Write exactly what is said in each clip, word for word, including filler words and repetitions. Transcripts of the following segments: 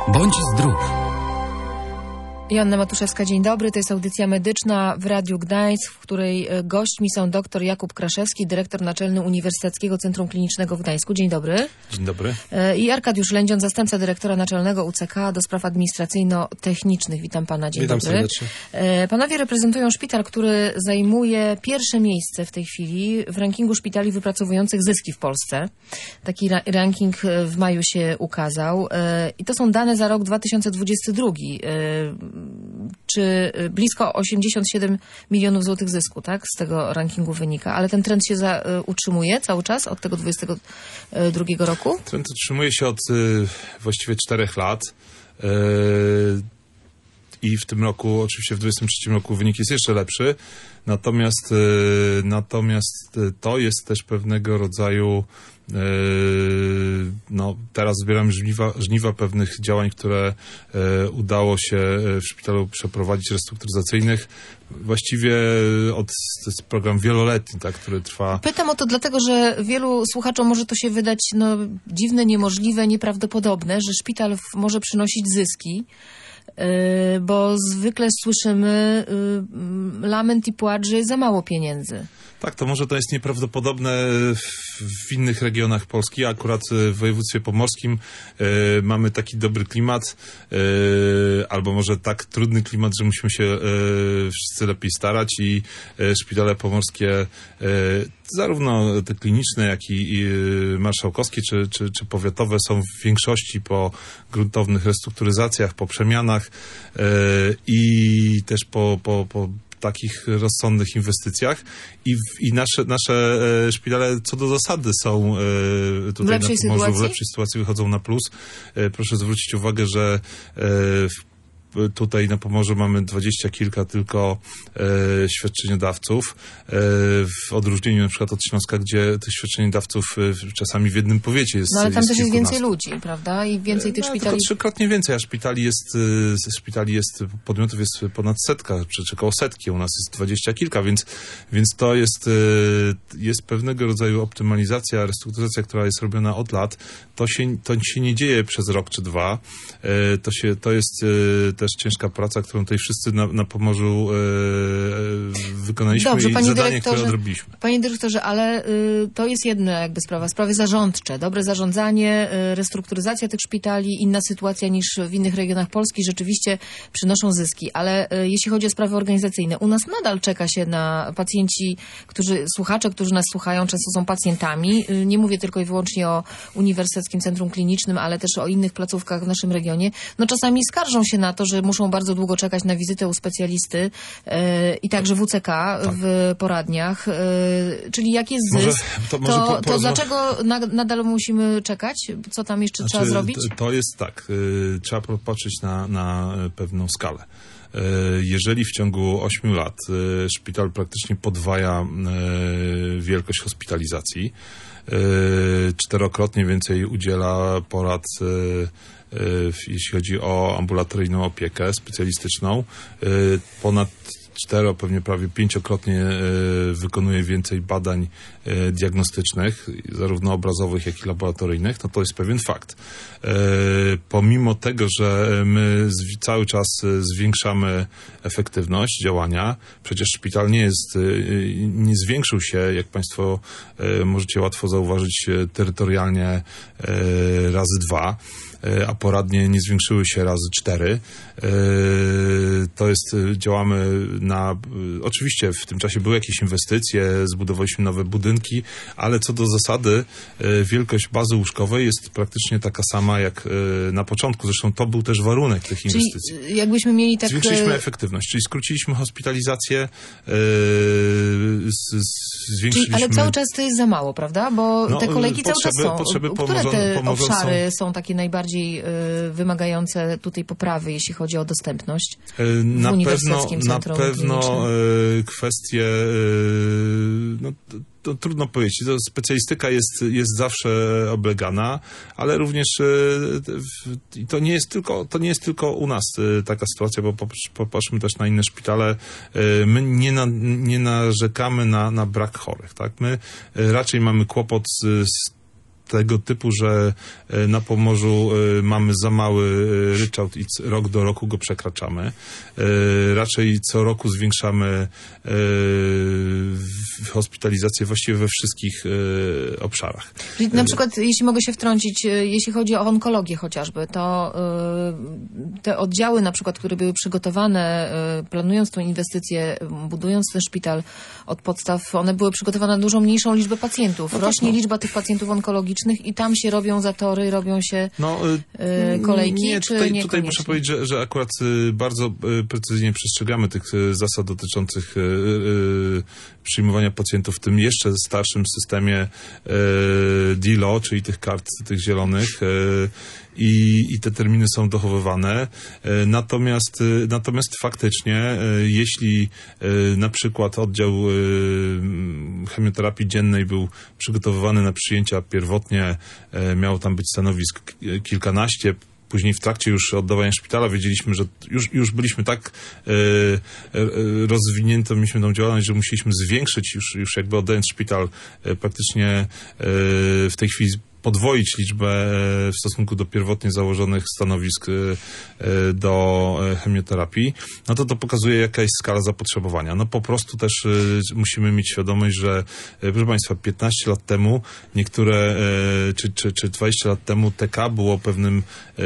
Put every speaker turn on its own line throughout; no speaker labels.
Bądź zdrów.
Joanna Matuszewska, dzień dobry. To jest audycja medyczna w Radiu Gdańsk, w której gośćmi są dr Jakub Kraszewski, dyrektor naczelny Uniwersyteckiego Centrum Klinicznego w Gdańsku. Dzień dobry.
Dzień dobry.
I Arkadiusz Lędzion, zastępca dyrektora naczelnego U C K do spraw administracyjno-technicznych. Witam pana, dzień
Witam
dobry.
serdecznie.
Panowie reprezentują szpital, który zajmuje pierwsze miejsce w tej chwili w rankingu szpitali wypracowujących zyski w Polsce. Taki ra ranking w maju się ukazał. I to są dane za rok dwa tysiące dwudziesty drugi. Czy blisko osiemdziesiąt siedem milionów złotych zysku, tak? Z tego rankingu wynika. Ale ten trend się za, utrzymuje cały czas od tego dwudziestego drugiego roku?
Trend utrzymuje się od y, właściwie czterech lat. Y, I w tym roku, oczywiście w dwudziestym trzecim roku wynik jest jeszcze lepszy. Natomiast, y, natomiast to jest też pewnego rodzaju no, teraz zbieramy żniwa, żniwa pewnych działań, które e, udało się w szpitalu przeprowadzić restrukturyzacyjnych. Właściwie od, to jest program wieloletni, tak, który trwa.
Pytam o to dlatego, że wielu słuchaczom może to się wydać no, dziwne, niemożliwe, nieprawdopodobne, że szpital może przynosić zyski. Yy, bo zwykle słyszymy yy, lament i płacz, że jest za mało pieniędzy.
Tak, to może to jest nieprawdopodobne w, w innych regionach Polski. Akurat w województwie pomorskim yy, mamy taki dobry klimat, yy, albo może tak trudny klimat, że musimy się yy, wszyscy lepiej starać i yy, szpitale pomorskie, yy, zarówno te kliniczne, jak i, i marszałkowskie czy, czy, czy powiatowe są w większości po gruntownych restrukturyzacjach, po przemianach yy, i też po, po, po takich rozsądnych inwestycjach i, w, i nasze, nasze e, szpitale co do zasady są e, tutaj
w lepszej
na Pomorzu,
sytuacji?
w lepszej sytuacji, wychodzą na plus. E, proszę zwrócić uwagę, że e, w tutaj na Pomorzu mamy dwadzieścia kilka tylko e, świadczeniodawców, e, w odróżnieniu na przykład od Śląska, gdzie tych świadczeniodawców e, czasami w jednym powiecie jest.
No ale tam
jest
też jest więcej
kilkunastu.
ludzi, prawda? I więcej tych
no,
szpitali.
Tylko trzykrotnie więcej, a szpitali jest, e, szpitali jest, podmiotów jest ponad setka, czy, czy koło setki, u nas jest dwadzieścia kilka, więc, więc to jest, e, jest pewnego rodzaju optymalizacja, restrukturyzacja, która jest robiona od lat. To się, to się nie dzieje przez rok czy dwa. E, to, się, to jest e, też ciężka praca, którą tutaj wszyscy na, na Pomorzu e, wykonaliśmy.
Dobrze,
i
panie
zadanie, które odrobiliśmy.
Panie dyrektorze, ale y, to jest jedna jakby sprawa, sprawy zarządcze, dobre zarządzanie, y, restrukturyzacja tych szpitali, inna sytuacja niż w innych regionach Polski, rzeczywiście przynoszą zyski, ale y, jeśli chodzi o sprawy organizacyjne, u nas nadal czeka się na pacjenci, którzy, słuchacze, którzy nas słuchają, często są pacjentami, y, nie mówię tylko i wyłącznie o Uniwersyteckim Centrum Klinicznym, ale też o innych placówkach w naszym regionie, no czasami skarżą się na to, że muszą bardzo długo czekać na wizytę u specjalisty yy, i także W C K tak. w poradniach. Yy, czyli jak jest zysk,
może, to, może
to,
po,
to dlaczego na, nadal musimy czekać? Co tam jeszcze
znaczy,
trzeba zrobić?
To, to jest tak. Yy, trzeba popatrzeć na, na pewną skalę. Yy, jeżeli w ciągu ośmiu lat yy, szpital praktycznie podwaja yy, wielkość hospitalizacji, yy, czterokrotnie więcej udziela porad yy, jeśli chodzi o ambulatoryjną opiekę specjalistyczną, ponad cztero, pewnie prawie pięciokrotnie wykonuje więcej badań diagnostycznych, zarówno obrazowych, jak i laboratoryjnych, no to jest pewien fakt. Pomimo tego, że my cały czas zwiększamy efektywność działania, przecież szpital nie jest, nie zwiększył się, jak państwo możecie łatwo zauważyć, terytorialnie razy dwa, a poradnie nie zwiększyły się razy cztery. To jest, działamy na, oczywiście w tym czasie były jakieś inwestycje, zbudowaliśmy nowe budynki, ale co do zasady wielkość bazy łóżkowej jest praktycznie taka sama jak na początku. Zresztą to był też warunek tych
czyli
inwestycji.
Jakbyśmy mieli tak...
Zwiększyliśmy efektywność, czyli skróciliśmy hospitalizację, zwiększyliśmy...
Czyli, ale cały czas to jest za mało, prawda? Bo
no,
te kolejki
potrzeby,
cały czas są.
Potrzeby
Które te
pomożą,
obszary
są...
są takie najbardziej y, wymagające tutaj poprawy, jeśli chodzi o dostępność w
na
Uniwersyteckim
pewno,
Centrum
Na pewno
Klinicznym?
kwestie, no, to, to trudno powiedzieć. To specjalistyka jest, jest zawsze oblegana, ale również i to nie jest tylko, to nie jest tylko u nas taka sytuacja, bo popatrzmy też na inne szpitale. My nie, na, nie narzekamy na, na brak chorych, tak? My raczej mamy kłopot z, z tego typu, że na Pomorzu mamy za mały ryczałt i rok do roku go przekraczamy. Raczej co roku zwiększamy hospitalizację właściwie we wszystkich obszarach.
Czyli na przykład, jeśli mogę się wtrącić, jeśli chodzi o onkologię chociażby, to te oddziały na przykład, które były przygotowane, planując tą inwestycję, budując ten szpital od podstaw, one były przygotowane na dużo mniejszą liczbę pacjentów.
No
Rośnie
no.
liczba tych pacjentów onkologicznych i tam się robią zatory, robią się no, y, kolejki,
nie,
czy
tutaj,
nie
tutaj muszę powiedzieć, że, że akurat bardzo precyzyjnie przestrzegamy tych zasad dotyczących przyjmowania pacjentów w tym jeszcze starszym systemie D I L O, czyli tych kart, tych zielonych. I, i te terminy są dochowywane. Natomiast, natomiast faktycznie, jeśli na przykład oddział chemioterapii dziennej był przygotowywany na przyjęcia pierwotnie, miało tam być stanowisk kilkanaście, później w trakcie już oddawania szpitala wiedzieliśmy, że już, już byliśmy tak e, e, rozwinięci, mieliśmy tą działalność, że musieliśmy zwiększyć już, już jakby oddając szpital e, praktycznie e, w tej chwili podwoić liczbę w stosunku do pierwotnie założonych stanowisk do chemioterapii, no to to pokazuje, jaka jest skala zapotrzebowania. No po prostu też musimy mieć świadomość, że proszę Państwa, piętnaście lat temu niektóre, czy, czy, czy dwadzieścia lat temu T K było pewnym,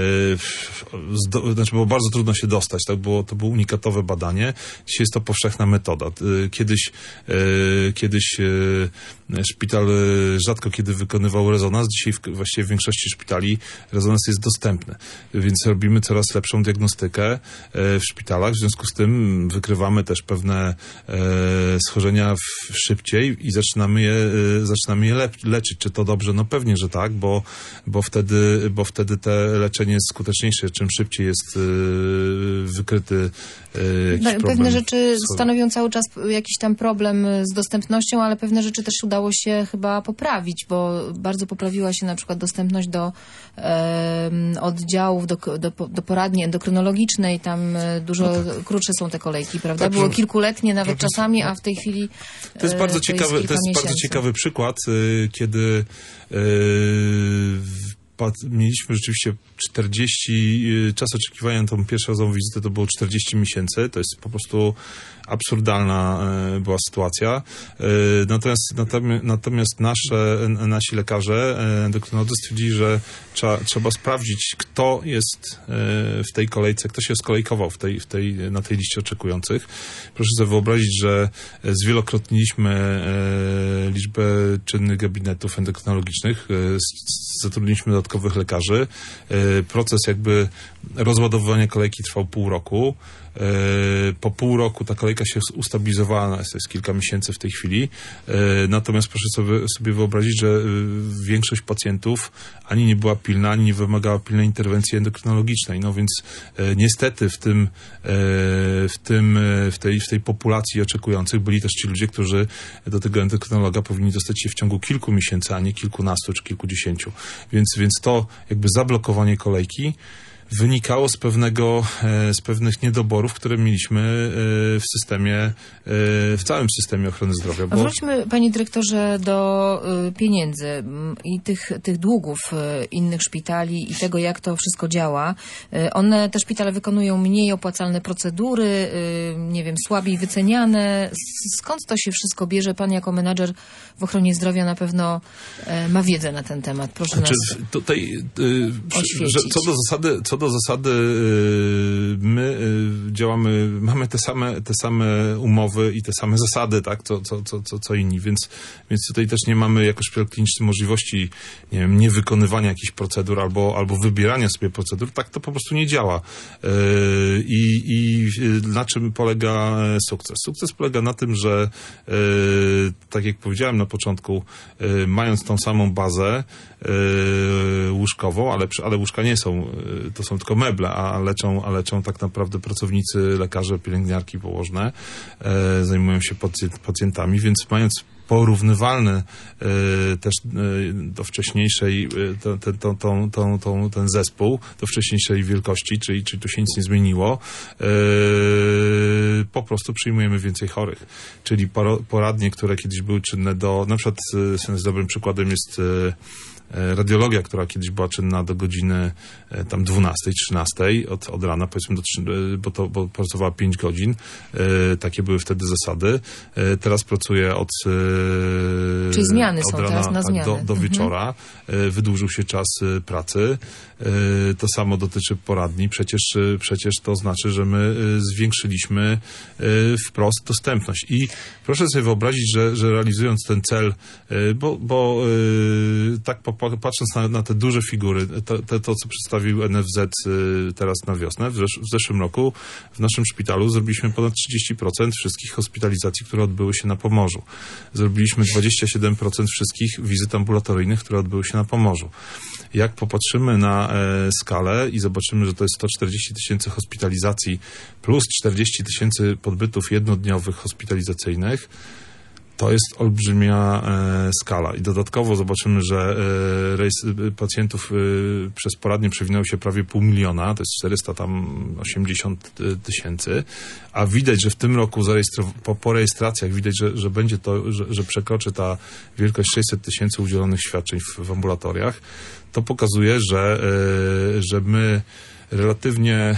znaczy było bardzo trudno się dostać, tak? Było, to było unikatowe badanie. Dzisiaj jest to powszechna metoda. Kiedyś, kiedyś szpital rzadko kiedy wykonywał rezonans, dzisiaj w, właściwie w większości szpitali rezonans jest dostępny, więc robimy coraz lepszą diagnostykę w szpitalach, w związku z tym wykrywamy też pewne schorzenia szybciej i zaczynamy je, zaczynamy je le, leczyć. Czy to dobrze? No pewnie, że tak, bo, bo, wtedy, bo wtedy te leczenie jest skuteczniejsze. Czym szybciej jest wykryty jakiś
Pewne
problem.
rzeczy stanowią cały czas jakiś tam problem z dostępnością, ale pewne rzeczy też udało się chyba poprawić, bo bardzo poprawiła się na przykład dostępność do e, oddziałów, do, do, do poradni endokrynologicznej. Tam dużo no tak. krótsze są te kolejki, prawda? Tak, Było że... kilkuletnie nawet tak, czasami, a w tej chwili e,
To jest bardzo,
to
ciekawy,
jest
to jest bardzo ciekawy przykład, kiedy e, mieliśmy rzeczywiście czterdzieści, czas oczekiwania na tą pierwszą wizytę to było czterdzieści miesięcy, to jest po prostu absurdalna była sytuacja. Natomiast, natomiast nasze, nasi lekarze endokrynolodzy stwierdzili, że trzeba, trzeba sprawdzić, kto jest w tej kolejce, kto się skolejkował w tej, w tej, na tej liście oczekujących. Proszę sobie wyobrazić, że zwielokrotniliśmy liczbę czynnych gabinetów endokrynologicznych, zatrudniliśmy dodatkowych lekarzy. Proces jakby rozładowywania kolejki trwał pół roku. Po pół roku ta kolejka się ustabilizowała, jest, jest kilka miesięcy w tej chwili. Natomiast proszę sobie, sobie wyobrazić, że większość pacjentów ani nie była pilna, ani nie wymagała pilnej interwencji endokrynologicznej. No więc niestety w tym, w tym, w tej, w tej populacji oczekujących byli też ci ludzie, którzy do tego endokrynologa powinni dostać się w ciągu kilku miesięcy, a nie kilkunastu czy kilkudziesięciu. Więc, więc to jakby zablokowanie kolejki wynikało z pewnego, z pewnych niedoborów, które mieliśmy w systemie, w całym systemie ochrony zdrowia. Bo...
Wróćmy, panie dyrektorze, do pieniędzy i tych, tych długów innych szpitali i tego, jak to wszystko działa. One, te szpitale wykonują mniej opłacalne procedury, nie wiem, słabiej wyceniane. Skąd to się wszystko bierze? Pan jako menadżer w ochronie zdrowia na pewno ma wiedzę na ten temat. Proszę znaczy, nas
tutaj, że, co do zasady, co do zasady my działamy, mamy te same, te same umowy i te same zasady, tak, co, co, co, co, co inni, więc, więc tutaj też nie mamy jako szpital kliniczny możliwości, nie wiem, niewykonywania jakichś procedur albo, albo wybierania sobie procedur. Tak to po prostu nie działa. I, i na czym polega sukces? Sukces polega na tym, że tak jak powiedziałem na początku, mając tą samą bazę łóżkową, ale, ale łóżka nie są, to są tylko meble, a leczą, a leczą tak naprawdę pracownicy, lekarze, pielęgniarki położne, e, zajmują się pacjentami, więc mając porównywalny e, też e, do wcześniejszej e, te, te, tą, tą, tą, ten zespół, do wcześniejszej wielkości, czyli, czyli tu się nic nie zmieniło, e, po prostu przyjmujemy więcej chorych. Czyli poradnie, które kiedyś były czynne do, na przykład e, dobrym przykładem jest e, Radiologia, która kiedyś była czynna do godziny tam dwunastej, trzynastej od, od rana, powiedzmy, do, bo to bo pracowała pięć godzin. Takie były wtedy zasady. Teraz pracuje od
Czyli zmiany
od
są
rana
teraz na zmianę.
do, do wieczora. Mhm. Wydłużył się czas pracy. To samo dotyczy poradni. Przecież, przecież to znaczy, że my zwiększyliśmy wprost dostępność. I proszę sobie wyobrazić, że, że realizując ten cel, bo, bo tak patrząc na, na te duże figury, to, to, to co przedstawił N F Z teraz na wiosnę, w, zesz w zeszłym roku w naszym szpitalu zrobiliśmy ponad trzydzieści procent wszystkich hospitalizacji, które odbyły się na Pomorzu. Zrobiliśmy dwadzieścia siedem procent wszystkich wizyt ambulatoryjnych, które odbyły się na Pomorzu. Jak popatrzymy na e, skalę i zobaczymy, że to jest sto czterdzieści tysięcy hospitalizacji plus czterdzieści tysięcy podbytów jednodniowych hospitalizacyjnych, to jest olbrzymia e, skala. I dodatkowo zobaczymy, że e, rejs pacjentów e, przez poradnie przewinęło się prawie pół miliona, to jest czterysta osiemdziesiąt tysięcy, a widać, że w tym roku po, po rejestracjach widać, że, że będzie to, że, że przekroczy ta wielkość sześćset tysięcy udzielonych świadczeń w, w ambulatoriach. To pokazuje, że, e, że my relatywnie e,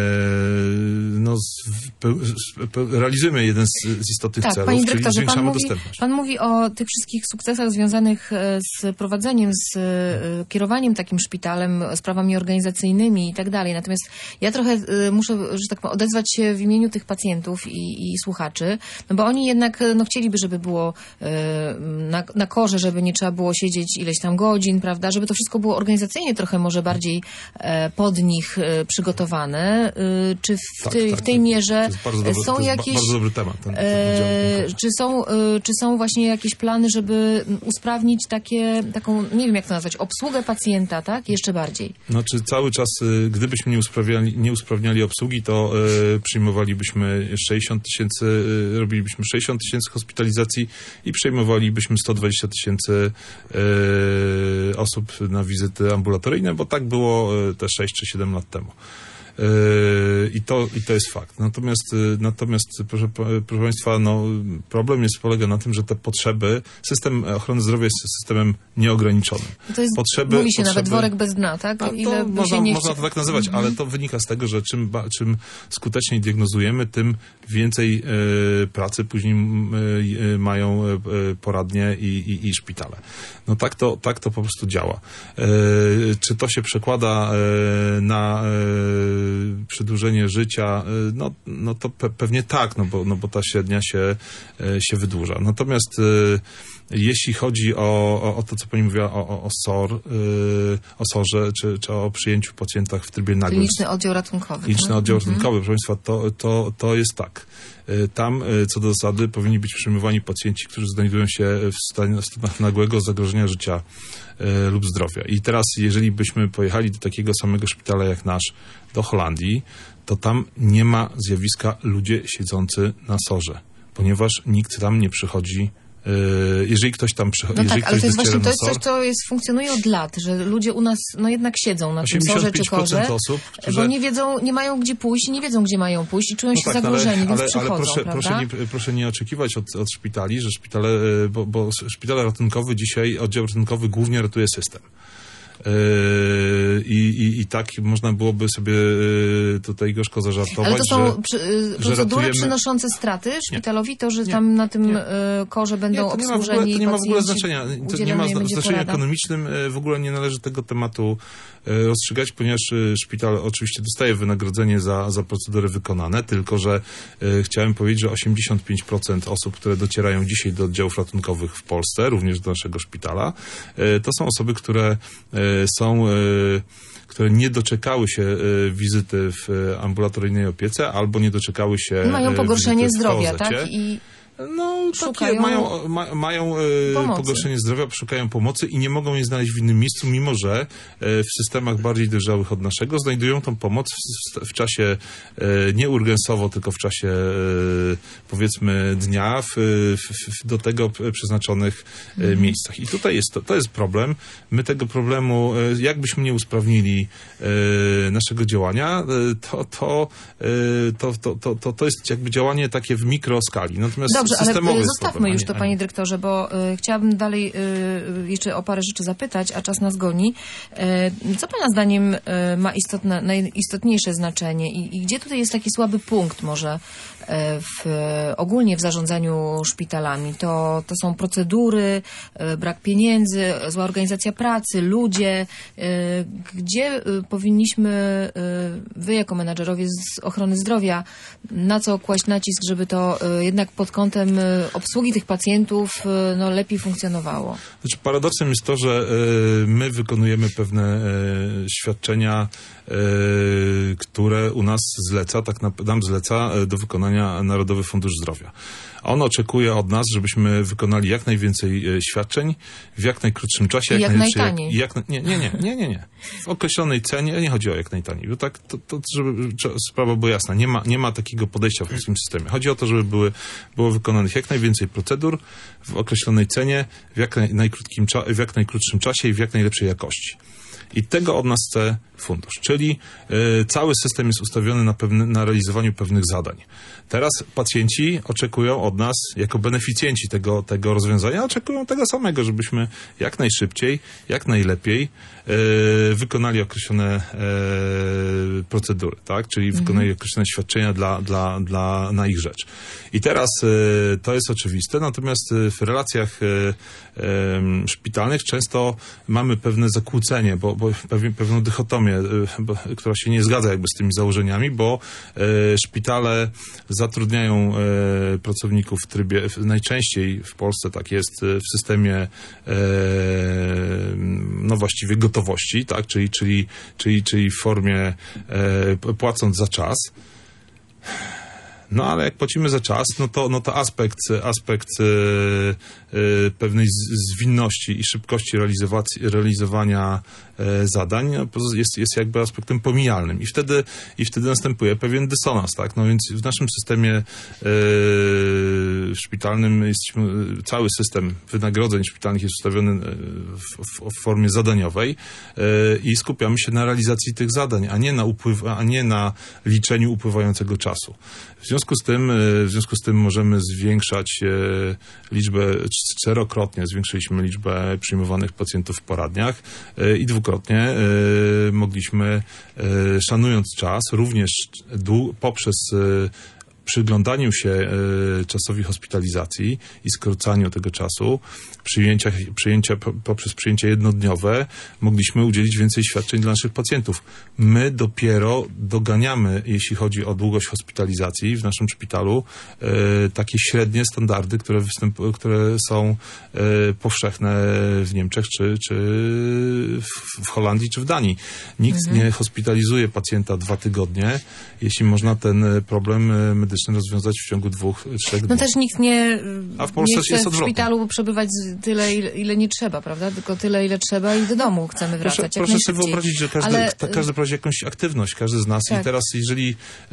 no, z, pe, pe, realizujemy jeden z, z istotnych
tak,
celów,
panie
czyli
dyrektorze,
zwiększamy
pan mówi,
dostępność.
Pan mówi o tych wszystkich sukcesach związanych z prowadzeniem, z e, kierowaniem takim szpitalem, sprawami organizacyjnymi i tak dalej. Natomiast ja trochę e, muszę, że tak powiem, odezwać się w imieniu tych pacjentów i, i słuchaczy, no bo oni jednak no, chcieliby, żeby było e, na, na korze, żeby nie trzeba było siedzieć ileś tam godzin, prawda, żeby to wszystko było organizacyjnie trochę może bardziej e, pod nich przygotowane. Czy w,
tak,
tej,
tak,
w tej mierze
dobry,
są
to jest
jakieś...
bardzo dobry temat. Ten, ten
e, czy, są, czy są właśnie jakieś plany, żeby usprawnić takie, taką, nie wiem jak to nazwać, obsługę pacjenta, tak? Jeszcze bardziej.
Znaczy cały czas, gdybyśmy nie usprawniali, nie usprawniali obsługi, to y, przyjmowalibyśmy sześćdziesiąt tysięcy, y, robilibyśmy sześćdziesiąt tysięcy hospitalizacji i przejmowalibyśmy sto dwadzieścia tysięcy y, osób na wizyty ambulatoryjne, bo tak było y, te sześć czy siedem lat temu. I to, i to jest fakt. Natomiast, natomiast proszę, proszę Państwa, no, problem jest, polega na tym, że te potrzeby, system ochrony zdrowia jest systemem nieograniczonym.
To jest,
potrzeby,
mówi się
potrzeby,
nawet worek bez dna, tak?
No,
Ile by
można,
się nie
można to tak nazywać,
mhm.
ale to wynika z tego, że czym, czym skuteczniej diagnozujemy, tym więcej y, pracy później y, mają y, poradnie i, i, i szpitale. No tak to, tak to po prostu działa. Y, czy to się przekłada y, na y, przedłużenie życia, no, no to pe pewnie tak, no bo, no bo ta średnia się, się wydłuża. Natomiast y, jeśli chodzi o, o, o to, co pani mówiła o, o, o S O R, y, o S O R-ze, czy, czy o przyjęciu pacjentach w trybie nagłym.
Kliniczny oddział ratunkowy.
Kliniczny
tak?
oddział
mhm.
ratunkowy, proszę Państwa, to, to, to jest tak. Tam, co do zasady, powinni być przyjmowani pacjenci, którzy znajdują się w stanie, w stanach nagłego zagrożenia życia e, lub zdrowia. I teraz, jeżeli byśmy pojechali do takiego samego szpitala jak nasz, do Holandii, to tam nie ma zjawiska ludzie siedzący na S O R-ze, ponieważ nikt tam nie przychodzi. Jeżeli ktoś tam przychodzi,
no tak, ale to jest właśnie, to jest
S O R,
coś, co jest, funkcjonuje od lat, że ludzie u nas no jednak siedzą na tym S O R-ze czy korze,
osób, którzy...
bo nie wiedzą, nie mają gdzie pójść i nie wiedzą, gdzie mają pójść i czują się
no tak,
zagrożeni,
ale,
więc
ale,
przychodzą,
ale proszę,
prawda?
proszę, nie, proszę nie oczekiwać od, od szpitali, że szpitale, bo, bo szpital ratunkowy dzisiaj, oddział ratunkowy głównie ratuje system. I, i, I tak można byłoby sobie tutaj gorzko zażartować,
ale to są
że,
przy,
że
procedury
ratujemy...
przynoszące straty szpitalowi, to, że
nie,
tam na tym
nie.
korze będą
nie, to nie
obsłużeni
ma w ogóle, to nie ma w ogóle
pacjenci,
znaczenia. To nie ma znaczenia ekonomicznym. W ogóle nie należy tego tematu rozstrzygać, ponieważ szpital oczywiście dostaje wynagrodzenie za, za procedury wykonane, tylko że chciałem powiedzieć, że osiemdziesiąt pięć procent osób, które docierają dzisiaj do oddziałów ratunkowych w Polsce, również do naszego szpitala, to są osoby, które są które nie doczekały się wizyty w ambulatoryjnej opiece albo nie doczekały się
mają pogorszenie
wizyty w
zdrowia,
P O Z-cie.
tak? I
No,
szukają
takie mają, ma, mają e, pogorszenie zdrowia, szukają pomocy i nie mogą jej znaleźć w innym miejscu, mimo że e, w systemach bardziej dojrzałych od naszego znajdują tą pomoc w, w czasie e, nie urgensowo, tylko w czasie e, powiedzmy dnia w, w, w do tego przeznaczonych e, mhm. miejscach. I tutaj jest to, to jest problem. My tego problemu, e, jakbyśmy nie usprawnili e, naszego działania, e, to, to, e, to, to, to, to, to jest jakby działanie takie w mikroskali. Natomiast
Dobrze. Dobrze, ale
systemowy
zostawmy
problem,
już
nie,
to,
nie.
panie dyrektorze, bo y, chciałabym dalej y, jeszcze o parę rzeczy zapytać, a czas nas goni. Y, co pana zdaniem y, ma istotne, najistotniejsze znaczenie i, i gdzie tutaj jest taki słaby punkt może y, w, ogólnie w zarządzaniu szpitalami? To, to są procedury, y, brak pieniędzy, zła organizacja pracy, ludzie. Y, gdzie y, powinniśmy, y, wy jako menadżerowie z ochrony zdrowia, na co kłaść nacisk, żeby to y, jednak pod kątem y, obsługi tych pacjentów y, no, lepiej funkcjonowało?
Znaczy, paradoksem jest to, że y, my wykonujemy pewne y, świadczenia, y, które u nas zleca, tak na, nam zleca y, do wykonania Narodowy Fundusz Zdrowia. On oczekuje od nas, żebyśmy wykonali jak najwięcej e, świadczeń w jak najkrótszym czasie.
Jak, jak
najlepszy,
najtaniej.
Jak, jak, nie, nie, nie, nie, nie, nie. W określonej cenie, nie chodzi o jak najtaniej. Bo tak, to, to, żeby sprawa była jasna. Nie ma, nie ma takiego podejścia w polskim systemie. Chodzi o to, żeby były, było wykonanych jak najwięcej procedur w określonej cenie, w jak, naj, najkrótkim, w jak najkrótszym czasie i w jak najlepszej jakości. I tego od nas chce fundusz, czyli y, cały system jest ustawiony na, pewne, na realizowaniu pewnych zadań. Teraz pacjenci oczekują od nas, jako beneficjenci tego, tego rozwiązania, oczekują tego samego, żebyśmy jak najszybciej, jak najlepiej y, wykonali określone y, procedury, tak? Czyli mhm. wykonali określone świadczenia dla, dla, dla, na ich rzecz. I teraz y, to jest oczywiste, natomiast y, w relacjach y, y, szpitalnych często mamy pewne zakłócenie, bo, bo pewien, pewną dychotomię, bo, która się nie zgadza jakby z tymi założeniami, bo e, szpitale zatrudniają e, pracowników w trybie, w, najczęściej w Polsce tak jest, w systemie e, no właściwie gotowości, tak, czyli, czyli, czyli, czyli w formie e, płacąc za czas. No ale jak płacimy za czas, no to, no to aspekt, aspekt e, e, pewnej z, zwinności i szybkości realizowania e, zadań jest, jest jakby aspektem pomijalnym. I wtedy, i wtedy następuje pewien dysonans, tak? No więc w naszym systemie e, szpitalnym jesteśmy, cały system wynagrodzeń szpitalnych jest ustawiony w, w, w formie zadaniowej e, i skupiamy się na realizacji tych zadań, a nie na, upływ, a nie na liczeniu upływającego czasu. W związku z tym, w związku z tym możemy zwiększać liczbę, czterokrotnie zwiększyliśmy liczbę przyjmowanych pacjentów w poradniach i dwukrotnie mogliśmy, szanując czas, również poprzez przyglądaniu się y, czasowi hospitalizacji i skrócaniu tego czasu, przyjęcia, przyjęcia, poprzez przyjęcie jednodniowe, mogliśmy udzielić więcej świadczeń dla naszych pacjentów. My dopiero doganiamy, jeśli chodzi o długość hospitalizacji w naszym szpitalu, y, takie średnie standardy, które, występ, które są y, powszechne w Niemczech, czy, czy w, w Holandii, czy w Danii. Nikt mhm. nie hospitalizuje pacjenta dwa tygodnie, jeśli można ten problem medyczny rozwiązać w ciągu dwóch, trzech dni.
No też nikt nie,
A w Polsce
nie chce
jest
w
odwrotnie.
szpitalu przebywać tyle, ile, ile nie trzeba, prawda? Tylko tyle, ile trzeba i do domu chcemy wracać.
Proszę,
jak
proszę sobie
najszybciej.
wyobrazić, że każdy,
Ale...
ta, każdy prowadzi jakąś aktywność, każdy z nas
Tak.
i teraz jeżeli y,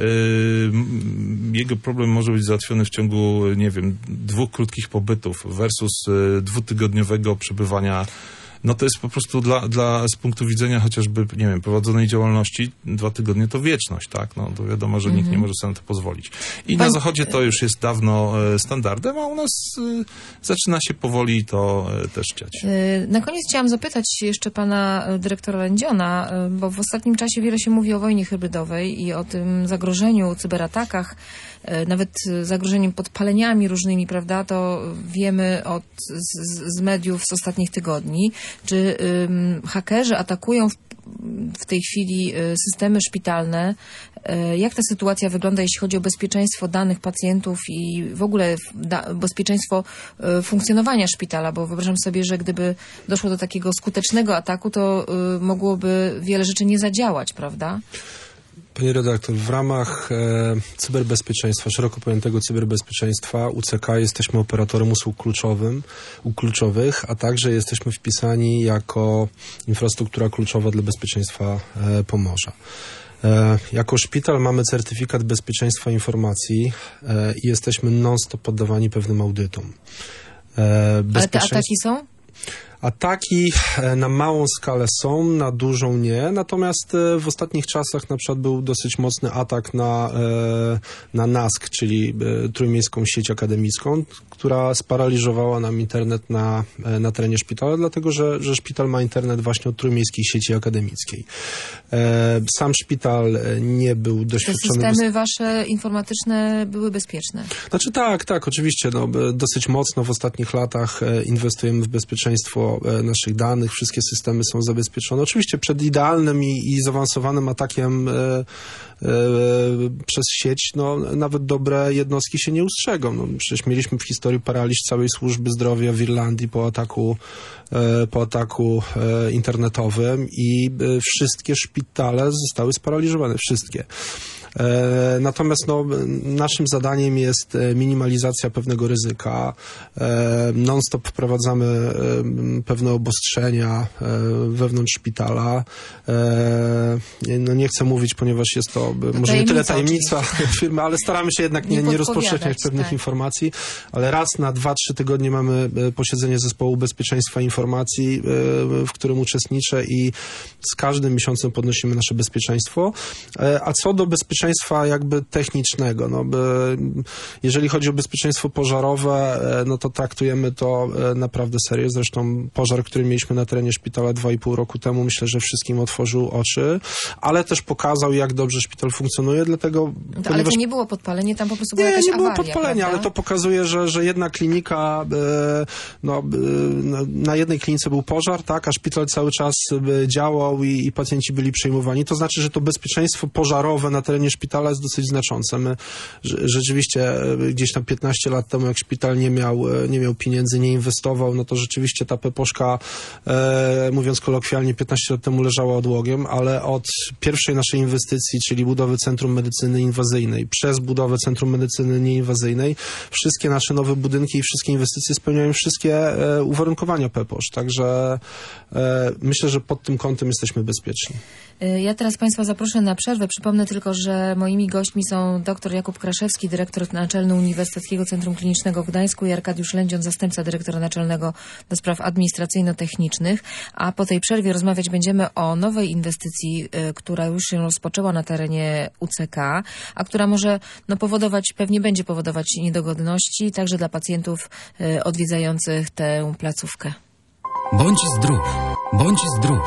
jego problem może być załatwiony w ciągu, nie wiem, dwóch krótkich pobytów versus y, dwutygodniowego przebywania, no to jest po prostu dla, dla, z punktu widzenia chociażby, nie wiem, prowadzonej działalności, dwa tygodnie to wieczność, tak? No to wiadomo, że mm-hmm. nikt nie może sobie na to pozwolić. I
Pan...
na Zachodzie to już jest dawno e, standardem, a u nas e, zaczyna się powoli to e, też dziać.
Na koniec chciałam zapytać jeszcze pana dyrektora Lędziona, bo w ostatnim czasie wiele się mówi o wojnie hybrydowej i o tym zagrożeniu, cyberatakach, nawet zagrożeniem podpaleniami różnymi, prawda? To wiemy od, z, z mediów z ostatnich tygodni. Czy ym, hakerzy atakują w, w tej chwili y, systemy szpitalne? Y, jak ta sytuacja wygląda, jeśli chodzi o bezpieczeństwo danych pacjentów i w ogóle da, bezpieczeństwo y, funkcjonowania szpitala? Bo wyobrażam sobie, że gdyby doszło do takiego skutecznego ataku, to y, mogłoby wiele rzeczy nie zadziałać, prawda?
Panie redaktor, w ramach e, cyberbezpieczeństwa, szeroko pojętego cyberbezpieczeństwa U C K jesteśmy operatorem usług kluczowym, kluczowych, a także jesteśmy wpisani jako infrastruktura kluczowa dla bezpieczeństwa e, Pomorza. E, jako szpital mamy certyfikat bezpieczeństwa informacji e, i jesteśmy non-stop poddawani pewnym audytom. E,
Ale te ataki są?
Ataki na małą skalę są, na dużą nie, natomiast w ostatnich czasach na przykład był dosyć mocny atak na, na N A S K, czyli Trójmiejską Sieć Akademicką, która sparaliżowała nam internet na, na terenie szpitala, dlatego że, że szpital ma internet właśnie od Trójmiejskiej Sieci Akademickiej. Sam szpital nie był doświadczony...
Te systemy wasze informatyczne były bezpieczne?
Znaczy tak, tak, oczywiście. No, dosyć mocno w ostatnich latach inwestujemy w bezpieczeństwo naszych danych, wszystkie systemy są zabezpieczone. Oczywiście przed idealnym i, i zaawansowanym atakiem e, e, przez sieć, no, nawet dobre jednostki się nie ustrzegą. No, przecież mieliśmy w historii paraliż całej służby zdrowia w Irlandii po ataku, e, po ataku e, internetowym i e, wszystkie szpitale zostały sparaliżowane. Wszystkie. Natomiast no, naszym zadaniem jest minimalizacja pewnego ryzyka. Non-stop wprowadzamy pewne obostrzenia wewnątrz szpitala. No, nie chcę mówić, ponieważ jest to
no
może nie tyle tajemnica firmy, ale staramy się jednak nie, nie, nie rozpowszechniać pewnych
tak.
informacji, ale raz na dwa, trzy tygodnie mamy posiedzenie Zespołu Bezpieczeństwa Informacji, w którym uczestniczę i z każdym miesiącem podnosimy nasze bezpieczeństwo. A co do bezpieczeństwa jakby technicznego. No, jeżeli chodzi o bezpieczeństwo pożarowe, no to traktujemy to naprawdę serio. Zresztą pożar, który mieliśmy na terenie szpitala dwa i pół roku temu, myślę, że wszystkim otworzył oczy, ale też pokazał, jak dobrze szpital funkcjonuje, dlatego...
To,
ponieważ...
Ale to nie było podpalenie, tam po prostu była
nie,
jakaś
nie
awaria,
było podpalenia,
prawda?
ale to pokazuje, że, że jedna klinika, no, na jednej klinice był pożar, tak, a szpital cały czas działał i, i pacjenci byli przejmowani. To znaczy, że to bezpieczeństwo pożarowe na terenie szpitala jest dosyć znaczące. My rzeczywiście gdzieś tam piętnaście lat temu, jak szpital nie miał, nie miał pieniędzy, nie inwestował, no to rzeczywiście ta peposzka, e, mówiąc kolokwialnie, piętnaście lat temu leżała odłogiem, ale od pierwszej naszej inwestycji, czyli budowy Centrum Medycyny Inwazyjnej, przez budowę Centrum Medycyny Nieinwazyjnej, wszystkie nasze nowe budynki i wszystkie inwestycje spełniają wszystkie e, uwarunkowania peposz. Także e, myślę, że pod tym kątem jesteśmy bezpieczni.
Ja teraz Państwa zaproszę na przerwę. Przypomnę tylko, że moimi gośćmi są dr Jakub Kraszewski, dyrektor naczelny Uniwersyteckiego Centrum Klinicznego w Gdańsku i Arkadiusz Lędzion, zastępca dyrektora naczelnego do spraw administracyjno-technicznych. A po tej przerwie rozmawiać będziemy o nowej inwestycji, y, która już się rozpoczęła na terenie U C K, a która może no, powodować, pewnie będzie powodować niedogodności także dla pacjentów y, odwiedzających tę placówkę.
Bądź zdrów, bądź zdrów.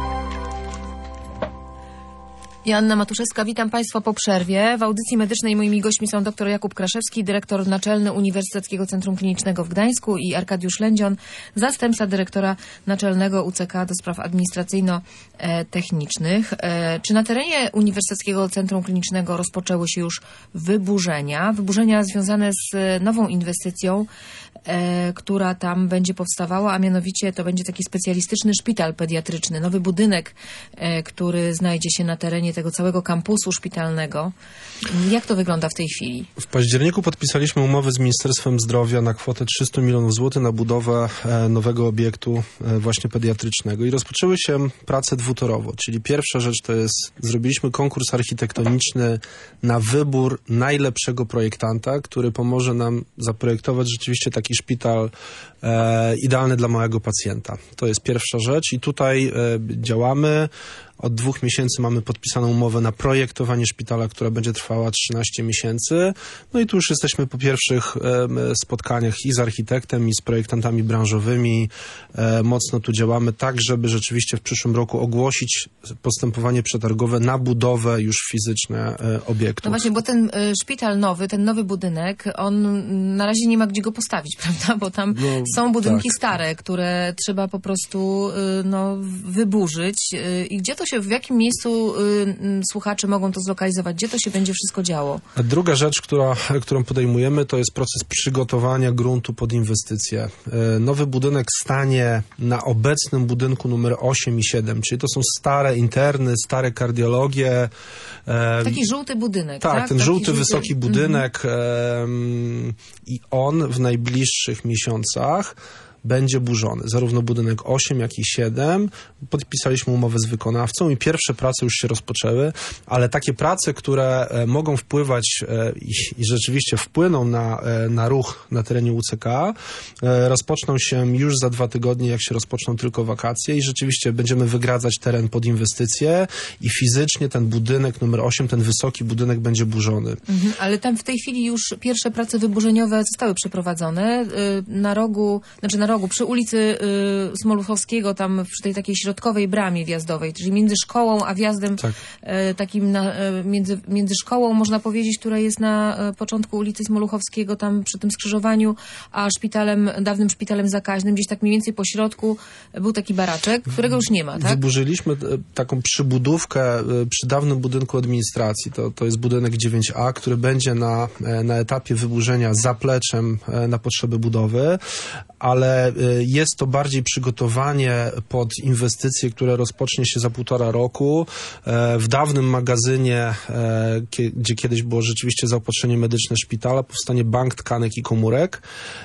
Joanna Matuszewska, witam Państwa po przerwie. W audycji medycznej moimi gośćmi są dr Jakub Kraszewski, dyrektor naczelny Uniwersyteckiego Centrum Klinicznego w Gdańsku i Arkadiusz Lędzion, zastępca dyrektora naczelnego U C K do spraw administracyjno-technicznych. Czy na terenie Uniwersyteckiego Centrum Klinicznego rozpoczęły się już wyburzenia? Wyburzenia związane z nową inwestycją, która tam będzie powstawała, a mianowicie to będzie taki specjalistyczny szpital pediatryczny, nowy budynek, który znajdzie się na terenie tego całego kampusu szpitalnego. Jak to wygląda w tej chwili?
W październiku podpisaliśmy umowę z Ministerstwem Zdrowia na kwotę trzysta milionów złotych na budowę nowego obiektu właśnie pediatrycznego i rozpoczęły się prace dwutorowo, czyli pierwsza rzecz to jest, zrobiliśmy konkurs architektoniczny na wybór najlepszego projektanta, który pomoże nam zaprojektować rzeczywiście taki szpital e, idealny dla małego pacjenta. To jest pierwsza rzecz i tutaj e, działamy. Od dwóch miesięcy mamy podpisaną umowę na projektowanie szpitala, która będzie trwała trzynaście miesięcy. No i tu już jesteśmy po pierwszych e, spotkaniach i z architektem, i z projektantami branżowymi. E, mocno tu działamy tak, żeby rzeczywiście w przyszłym roku ogłosić postępowanie przetargowe na budowę już fizyczne e, obiektu.
No właśnie, bo ten e, szpital nowy, ten nowy budynek, on na razie nie ma gdzie go postawić, prawda? Bo tam no, są budynki tak. stare, które trzeba po prostu e, no, wyburzyć. E, I gdzie to się, w jakim miejscu y, słuchacze mogą to zlokalizować? Gdzie to się będzie wszystko działo?
A druga rzecz, która, którą podejmujemy, to jest proces przygotowania gruntu pod inwestycje. Y, nowy budynek stanie na obecnym budynku numer osiem i siedem, czyli to są stare interny, stare kardiologie. Y,
Taki żółty budynek,
tak?
tak?
ten
Taki
żółty,
żółty...
wysoki budynek mm-hmm. y, i on w najbliższych miesiącach będzie burzony. Zarówno budynek osiem, jak i siedem. Podpisaliśmy umowę z wykonawcą i pierwsze prace już się rozpoczęły, ale takie prace, które mogą wpływać i, i rzeczywiście wpłyną na, na ruch na terenie U C K, rozpoczną się już za dwa tygodnie, jak się rozpoczną tylko wakacje i rzeczywiście będziemy wygradzać teren pod inwestycje i fizycznie ten budynek numer osiem, ten wysoki budynek będzie burzony.
Mhm, ale tam w tej chwili już pierwsze prace wyburzeniowe zostały przeprowadzone. Na rogu, znaczy na rogu, przy ulicy Smoluchowskiego, tam przy tej takiej środkowej bramie wjazdowej, czyli między szkołą a wjazdem
Tak.
takim na, między, między szkołą, można powiedzieć, która jest na początku ulicy Smoluchowskiego, tam przy tym skrzyżowaniu, a szpitalem, dawnym szpitalem zakaźnym, gdzieś tak mniej więcej po środku był taki baraczek, którego już nie ma, tak?
Wyburzyliśmy taką przybudówkę przy dawnym budynku administracji. To, to jest budynek dziewięć A, który będzie na, na etapie wyburzenia zapleczem na potrzeby budowy, ale jest to bardziej przygotowanie pod inwestycje, które rozpocznie się za półtora roku. W dawnym magazynie, gdzie kiedyś było rzeczywiście zaopatrzenie medyczne szpitala, powstanie bank tkanek i komórek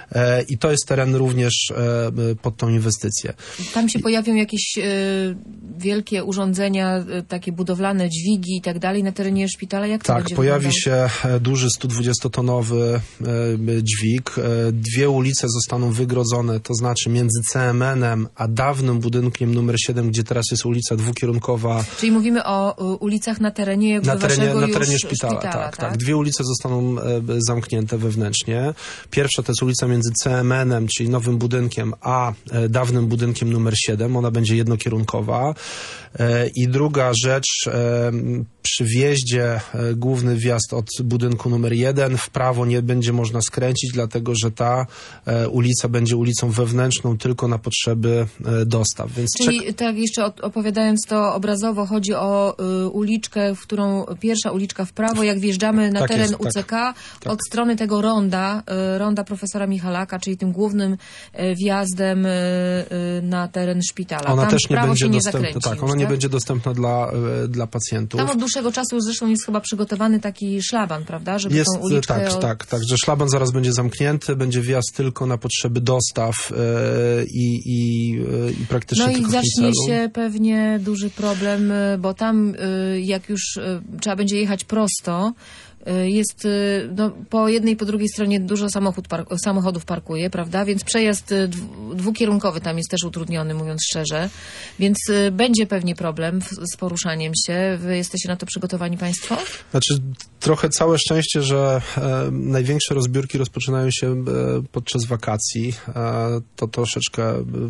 i to jest teren również pod tą inwestycję.
Tam się pojawią jakieś y, wielkie urządzenia, y, takie budowlane, dźwigi i tak dalej na terenie szpitala? Jak to
Tak,
będzie
pojawi
wyglądało?
się duży sto dwudziestotonowy y, dźwig. Y, dwie ulice zostaną wygrodzone, to znaczy między C M N-em a dawnym budynkiem numer siedem, gdzie teraz jest ulica dwukierunkowa.
Czyli mówimy o y, ulicach na terenie jakby
Na terenie,
waszego
na
już
terenie szpitala,
szpitala,
tak, tak. Dwie ulice zostaną e, zamknięte wewnętrznie. Pierwsza to jest ulica między C M N-em, czyli nowym budynkiem, a e, dawnym budynkiem numer siedem. Ona będzie jednokierunkowa. E, I druga rzecz, e, przy wjeździe e, główny wjazd od budynku numer jeden w prawo nie będzie można skręcić, dlatego że ta e, ulica będzie ulicą wewnętrzną tylko na potrzeby e, dostaw. Więc
Czyli
czek-
tak jeszcze opowiadając to obrazowo, chodzi o y, uliczkę, w którą pierwsza uliczka w prawo, jak wjeżdżamy na
Tak
teren
jest,
U C K,
tak.
od strony tego ronda, y, ronda profesora Michalaka, czyli tym głównym y, wjazdem y, y, na teren szpitala.
Ona
Tam
też
w
nie
prawo
będzie
się nie
dostępna,
zakręci
tak,
już,
ona nie
tak?
będzie dostępna dla, e, dla pacjentów.
Tam od dłuższego czasu zresztą jest chyba przygotowany taki szlaban, prawda? Żeby
Jest,
tą uliczkę...
tak, tak, tak, że szlaban zaraz będzie zamknięty, będzie wjazd tylko na potrzeby dostaw e, i, i, e, i praktycznie
No i
tylko w
zacznie
tym celu.
się pewnie duży problem, y, bo tam y, jak już y, trzeba będzie jechać prosto, y, jest y, no, po jednej i po drugiej stronie dużo samochód park samochodów parkuje, prawda? Więc przejazd y, dwu- dwukierunkowy tam jest też utrudniony, mówiąc szczerze. Więc y, będzie pewnie problem w, z poruszaniem się. Wy jesteście na to przygotowani państwo?
Znaczy, trochę całe szczęście, że e, największe rozbiórki rozpoczynają się e, podczas wakacji. E, to troszeczkę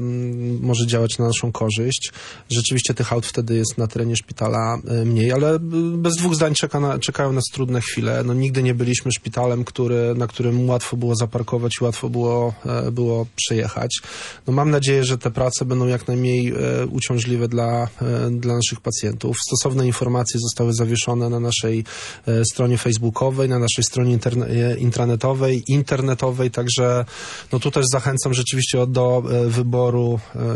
m, może działać na naszą korzyść. Rzeczywiście tych aut wtedy jest na terenie szpitala e, mniej, ale bez dwóch zdań czeka na, czekają nas trudne chwile. No, nigdy nie byliśmy szpitalem, który, na którym łatwo było zaparkować i łatwo było, e, było przejechać. No, mam nadzieję, że te prace będą jak najmniej e, uciążliwe dla, e, dla naszych pacjentów. Stosowne informacje zostały zawieszone na naszej e, stronie facebookowej, na naszej stronie interne, intranetowej, internetowej, także no tu też zachęcam rzeczywiście do e, wyboru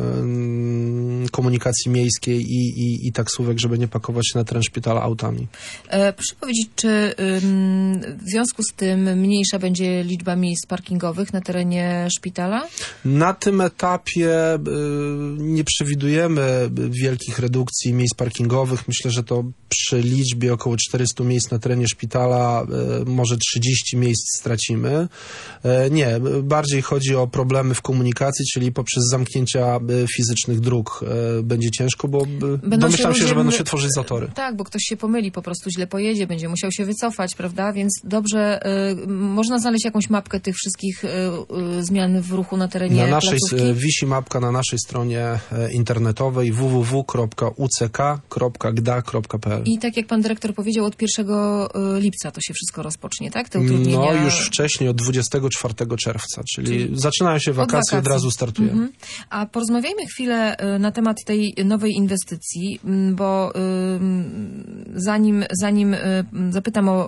e, komunikacji miejskiej i, i, i taksówek, żeby nie pakować się na teren szpitala autami.
E, proszę powiedzieć, czy ym, w związku z tym mniejsza będzie liczba miejsc parkingowych na terenie szpitala?
Na tym etapie y, nie przewidujemy wielkich redukcji miejsc parkingowych. Myślę, że to przy liczbie około czterystu miejsc na terenie szpitala y, może trzydzieści miejsc stracimy. Y, nie, bardziej chodzi o problemy w komunikacji, czyli poprzez zamknięcia y, fizycznych dróg y, będzie ciężko, bo y, domyślam się,
ludzie
że będą
my-
się tworzyć zatory.
Tak, bo ktoś się pomyli, po prostu źle pojedzie, będzie musiał się wycofać, prawda? Więc dobrze, y, można znaleźć jakąś mapkę tych wszystkich y, y, zmian w ruchu na terenie
Na naszej,
placówki?
e, wisi mapka na naszej stronie e, internetowej w w w kropka u c k kropka g d a kropka p l.
I tak jak pan dyrektor powiedział, od pierwszego y, lipca to się wszystko rozpocznie, tak? Te utrudnienia...
No już wcześniej, od dwudziestego czwartego czerwca, czyli,
Czyli
zaczynają się wakacje,
wakacji.
od razu startuje.
Mhm. A porozmawiajmy chwilę y, na temat tej nowej inwestycji, m, bo y, zanim, zanim y, zapytam o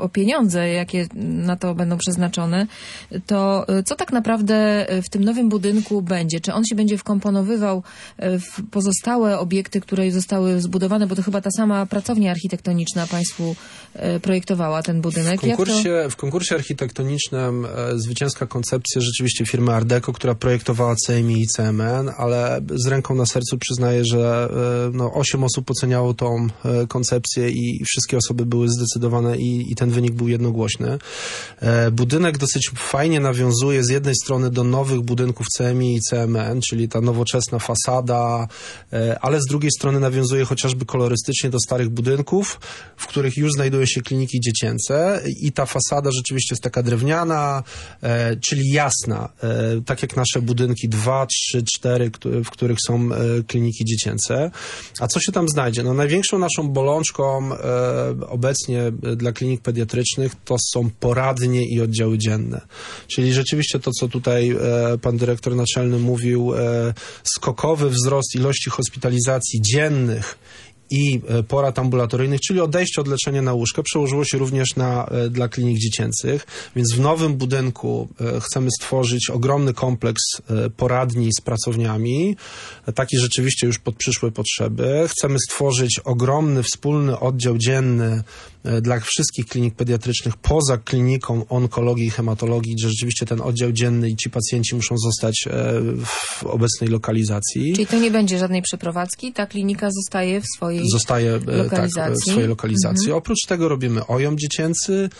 o pieniądze, jakie na to będą przeznaczone, to co tak naprawdę w tym nowym budynku będzie? Czy on się będzie wkomponowywał w pozostałe obiekty, które zostały zbudowane, bo to chyba ta sama pracownia architektoniczna państwu projektowała ten budynek.
W konkursie, to... w konkursie architektonicznym e, zwycięska koncepcja rzeczywiście firmy Art Deco, która projektowała C M I i C M N, ale z ręką na sercu przyznaję, że e, no, osiem osób oceniało tą e, koncepcję i wszystkie osoby były zdecydowane i, i ten wynik był jednogłośny. E, budynek dosyć fajnie nawiązuje z jednej strony do nowych budynków C M I i C M N, czyli ta nowoczesna fasada, e, ale z drugiej strony nawiązuje chociażby kolorystycznie do starych budynków, w których już znajdują się kliniki dziecięce i ta fasada rzeczywiście jest taka drewniana, e, czyli jasna, e, tak jak nasze budynki dwa, trzy, cztery, w których są e, kliniki dziecięce. A co się tam znajdzie? No największą naszą bolączką e, obecnie dla klinik pediatrycznych to są poradnie i oddziały dzienne. Czyli rzeczywiście to, co tutaj e, pan dyrektor naczelny mówił, e, skokowy wzrost ilości hospitalizacji dziennych i porad ambulatoryjnych, czyli odejście od leczenia na łóżkę, przełożyło się również na, dla klinik dziecięcych, więc w nowym budynku chcemy stworzyć ogromny kompleks poradni z pracowniami, taki rzeczywiście już pod przyszłe potrzeby. Chcemy stworzyć ogromny, wspólny oddział dzienny dla wszystkich klinik pediatrycznych poza kliniką onkologii i hematologii, gdzie rzeczywiście ten oddział dzienny i ci pacjenci muszą zostać w obecnej lokalizacji.
Czyli to nie będzie żadnej przeprowadzki, ta klinika zostaje w swojej
Zostaje
lokalizacji.
Tak, w swojej lokalizacji. Mhm. Oprócz tego robimy O J O M dziecięcy,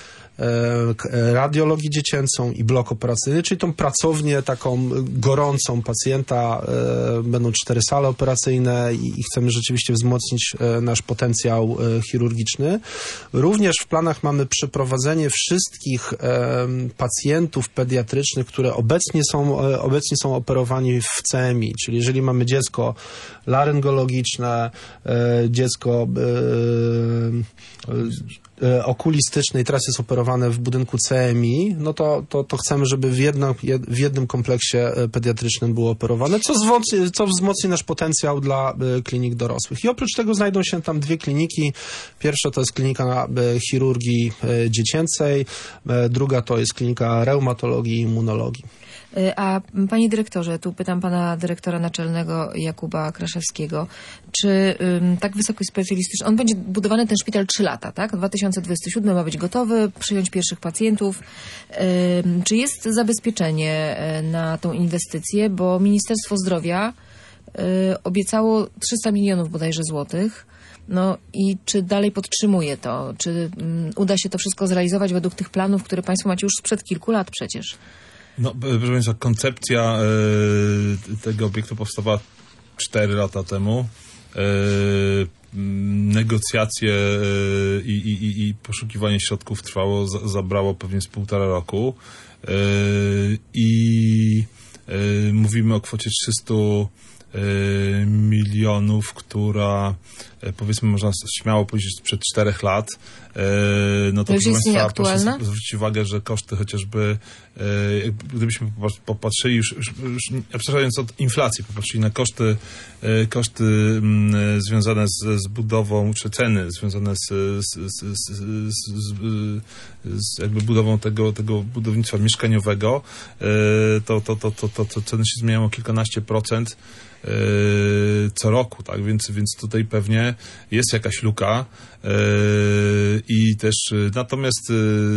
radiologię dziecięcą i blok operacyjny, czyli tą pracownię taką gorącą pacjenta. Będą cztery sale operacyjne i chcemy rzeczywiście wzmocnić nasz potencjał chirurgiczny. Również w planach mamy przeprowadzenie wszystkich pacjentów pediatrycznych, które obecnie są, obecnie są operowani w C M I, czyli jeżeli mamy dziecko laryngologiczne, dziecko okulistyczne i teraz jest operowane w budynku C M I, no to, to, to chcemy, żeby w, jedno, w jednym kompleksie pediatrycznym było operowane, co, wzmocni, co wzmocni nasz potencjał dla klinik dorosłych. I oprócz tego znajdą się tam dwie kliniki. Pierwsza to jest klinika chirurgii dziecięcej, druga to jest klinika reumatologii i immunologii.
A panie dyrektorze, tu pytam pana dyrektora naczelnego Jakuba Kraszewskiego, czy ym, tak wysoki specjalistyczny, on będzie budowany ten szpital trzy lata, tak? dwa tysiące dwudziesty siódmy ma być gotowy, przyjąć pierwszych pacjentów. Ym, czy jest zabezpieczenie na tą inwestycję, bo Ministerstwo Zdrowia y, obiecało trzysta milionów bodajże złotych. No i czy dalej podtrzymuje to? Czy um, uda się to wszystko zrealizować według tych planów, które państwo macie już sprzed kilku lat przecież?
No, proszę Państwa, koncepcja y, tego obiektu powstała cztery lata temu. Y, negocjacje y, i, i, i poszukiwanie środków trwało, za, zabrało pewnie z półtora roku. Y, I y, mówimy o kwocie trzysta milionów, która powiedzmy można śmiało powiedzieć sprzed czterech lat. No to,
to już
proszę
jest
Państwa,
nieaktualna?
proszę zwrócić uwagę, że koszty chociażby, gdybyśmy popatrzyli już, już, już abstrahując od inflacji, popatrzyli na koszty, koszty związane z, z budową, czy ceny związane z, z, z, z, z, z jakby budową tego, tego budownictwa mieszkaniowego, to, to, to, to, to, to ceny się zmieniają o kilkanaście procent co roku, tak, więc, więc tutaj pewnie jest jakaś luka i też natomiast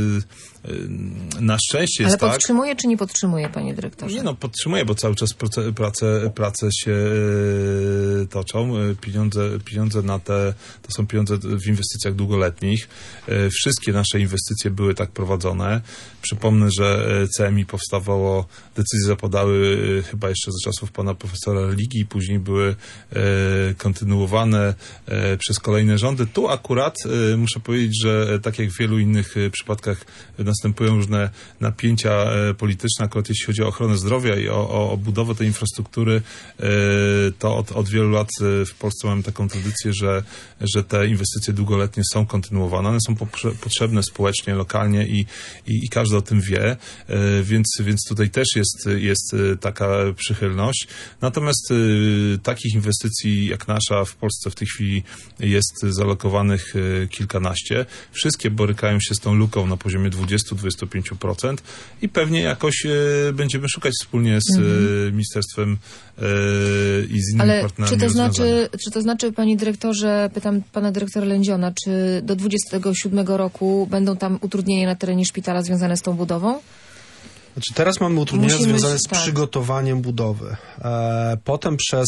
na szczęście jest
Ale
tak...
podtrzymuje czy nie podtrzymuje, panie dyrektorze?
Nie no, podtrzymuje, bo cały czas prace, prace, prace się toczą. Pieniądze, pieniądze na te, to są pieniądze w inwestycjach długoletnich. Wszystkie nasze inwestycje były tak prowadzone. Przypomnę, że C M I powstawało, decyzje zapadały chyba jeszcze za czasów pana profesora Religii, później były kontynuowane przez kolejne rządy. Tu akurat muszę powiedzieć, że tak jak w wielu innych przypadkach następują różne napięcia polityczne, akurat jeśli chodzi o ochronę zdrowia i o, o, o budowę tej infrastruktury, to od, od wielu lat w Polsce mamy taką tradycję, że, że te inwestycje długoletnie są kontynuowane. One są potrzebne społecznie, lokalnie i, i, i każdy o tym wie, więc, więc tutaj też jest, jest taka przychylność. Natomiast y, takich inwestycji jak nasza w Polsce w tej chwili jest zalokowanych y, kilkanaście. Wszystkie borykają się z tą luką na poziomie dwadzieścia do dwudziestu pięciu procent i pewnie jakoś y, będziemy szukać wspólnie z y, Ministerstwem y, i z innymi
Ale
partnerami
czy to, znaczy,
rozwiązania.
czy to znaczy, panie dyrektorze, pytam pana dyrektora Lędziona, czy do dwudziestego siódmego roku będą tam utrudnienia na terenie szpitala związane z tą budową?
Znaczy teraz mamy utrudnienia
Musimy
związane
się-
z
tak.
przygotowaniem budowy. E, potem przez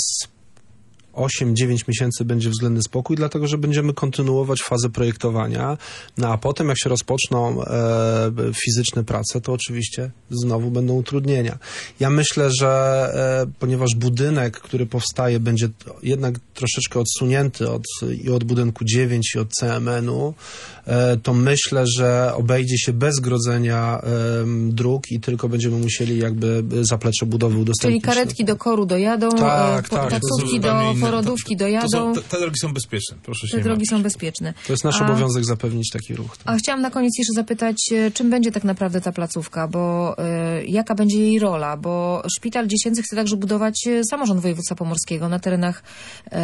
osiem dziewięć miesięcy będzie względny spokój, dlatego że będziemy kontynuować fazę projektowania, no a potem jak się rozpoczną e, fizyczne prace, to oczywiście znowu będą utrudnienia. Ja myślę, że e, ponieważ budynek, który powstaje, będzie jednak troszeczkę odsunięty od, i od budynku dziewięć i od C M N-u, e, to myślę, że obejdzie się bez grodzenia e, dróg i tylko będziemy musieli jakby zaplecze budowy
Czyli
udostępnić.
karetki do koru dojadą,
Tak,
e, po-
tak, to
taksówki
są
do
zupełnie inne-
porodówki
to,
dojadą.
to są, te, te drogi są bezpieczne, proszę się
Te
nie
drogi
martwić.
są bezpieczne.
To jest nasz
A-
obowiązek zapewnić taki ruch.
A chciałam na koniec jeszcze zapytać, e, czym będzie tak naprawdę ta placówka, bo e, jaka będzie jej rola, bo szpital dziecięcy chce także budować e, samorząd województwa pomorskiego na terenach e,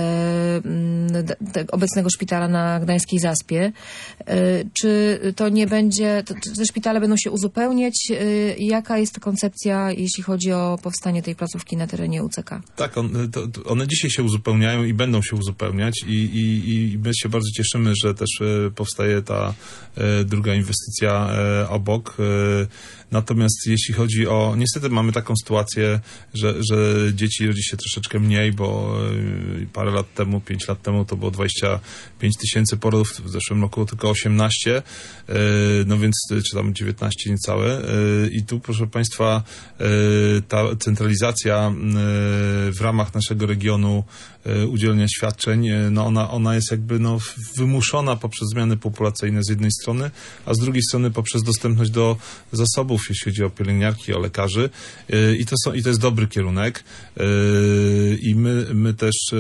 m, d- te, obecnego szpitala na Gdańskiej Zaspie. E, czy to nie będzie, to, to te szpitale będą się uzupełniać? E, jaka jest koncepcja, jeśli chodzi o powstanie tej placówki na terenie U C K?
Tak, on, to, to one dzisiaj się uzupełniają i będą się uzupełniać i, i, i my się bardzo cieszymy, że też e, powstaje ta e, druga inwestycja e, obok. E, natomiast jeśli chodzi o... Niestety mamy taką sytuację, że, że dzieci rodzi się troszeczkę mniej, bo e, parę lat temu, pięć lat temu to było dwadzieścia pięć tysięcy porodów, w zeszłym roku tylko osiemnaście, e, no więc, czy tam dziewiętnaście niecałe. E, I tu, proszę Państwa, e, ta centralizacja e, w ramach naszego regionu e, udzielenia świadczeń, e, no ona, ona jest jakby no, wymuszona poprzez zmiany populacyjne z jednej strony, a z drugiej strony poprzez dostępność do zasobów, jeśli chodzi o pielęgniarki, o lekarzy. E, I to, są, i to jest dobry kierunek. E, I my, my też e,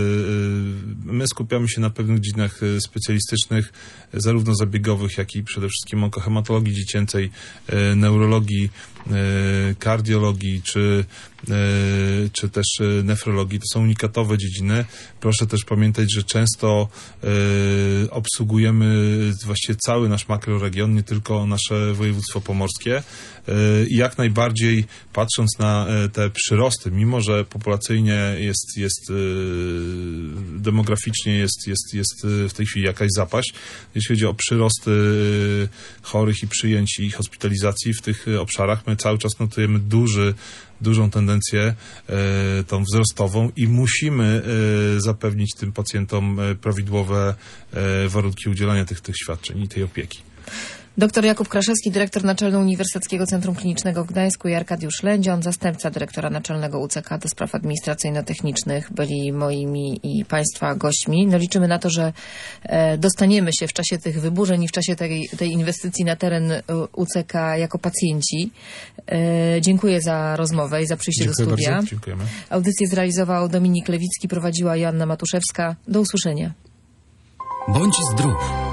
my skupiamy się na pewnych dziedzinach e, specjalistycznych, e, zarówno zabiegowych, jak i przede wszystkim onkohematologii dziecięcej, e, neurologii, e, kardiologii, czy czy też nefrologii. To są unikatowe dziedziny. Proszę też pamiętać, że często y, obsługujemy właściwie cały nasz makroregion, nie tylko nasze województwo pomorskie. I jak najbardziej patrząc na te przyrosty, mimo że populacyjnie jest, jest demograficznie jest, jest, jest w tej chwili jakaś zapaść, jeśli chodzi o przyrosty chorych i przyjęć i hospitalizacji w tych obszarach, my cały czas notujemy duży dużą tendencję e, tą wzrostową i musimy e, zapewnić tym pacjentom e, prawidłowe e, warunki udzielania tych, tych świadczeń i tej opieki.
Doktor Jakub Kraszewski, dyrektor naczelny Uniwersyteckiego Centrum Klinicznego w Gdańsku i Arkadiusz Lędzion, zastępca dyrektora naczelnego U C K do spraw administracyjno-technicznych, byli moimi i Państwa gośćmi. No liczymy na to, że e, dostaniemy się w czasie tych wyburzeń i w czasie tej, tej inwestycji na teren U C K jako pacjenci. E, dziękuję za rozmowę i za przyjście
Dziękuję
do studia.
Bardzo. Dziękujemy.
Audycję zrealizował Dominik Lewicki, prowadziła Joanna Matuszewska. Do usłyszenia.
Bądź zdrów.